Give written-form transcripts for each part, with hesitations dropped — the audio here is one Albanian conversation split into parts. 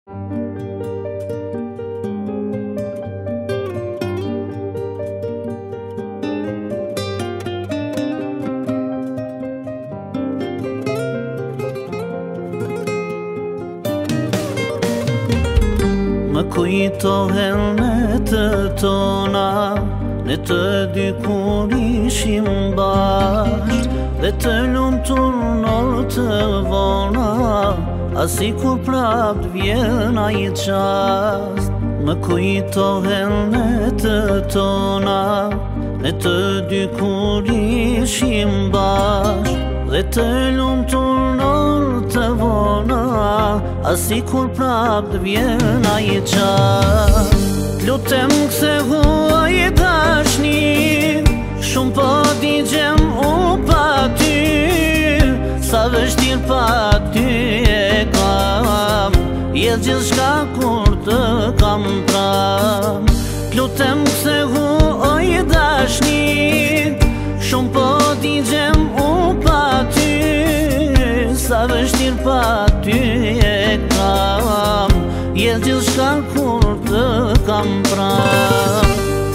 Më kujtohen netët tona, ne të dy kur ishim bashk, dhe të lumtur orë të vona, asi kur prap t'vjen ai qast. Më kujtohen netët tona, ne të dy kur ishim bashk, dhe të lumtur orë të vona, asi kur prap t'vjen ai qast. Lutem kse huaj dashni, shumë po digjem u pa ty, sa vështir pa ty e kam, jetë gjithçka kur të kam pram. Lutem kse huaj dashni, shumë po digjem u pa ty, sa vështir pa ty e kam, jetë gjithçka kur të kam pram.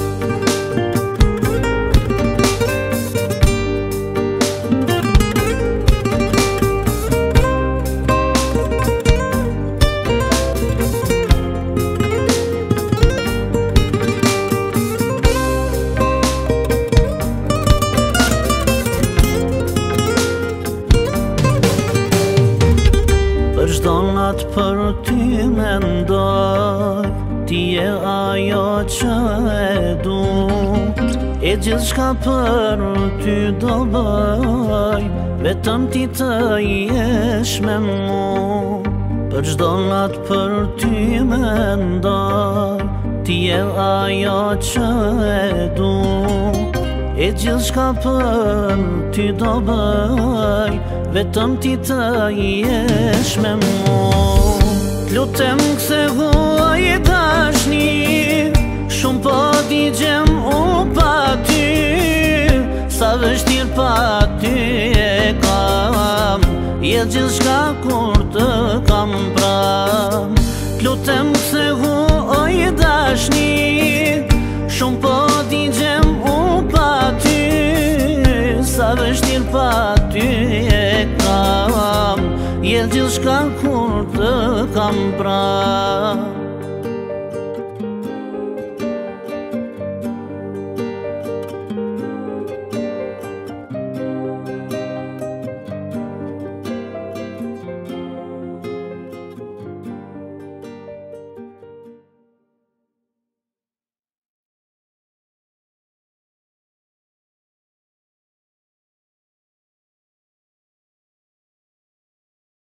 Për çdo natë për ty mendoj, ti je ajo që e du, e gjithçka për ty do bëj, vetëm ti të jesh me mu. Për çdo natë për ty mendoj, ti je ajo që e du, e gjithçka për ty do bëj, vetëm ti të jesh me mu. Lutem kse huaj dashni, shumë po digjem u pa ty, sa vështir pa ty e kam, jetë gjithçka kur të kam pram. Lutem kse huaj dashni, shumë po digjem u pa ty, sa vështir pa ty e kam, jetë gjithçka kur të kam pram.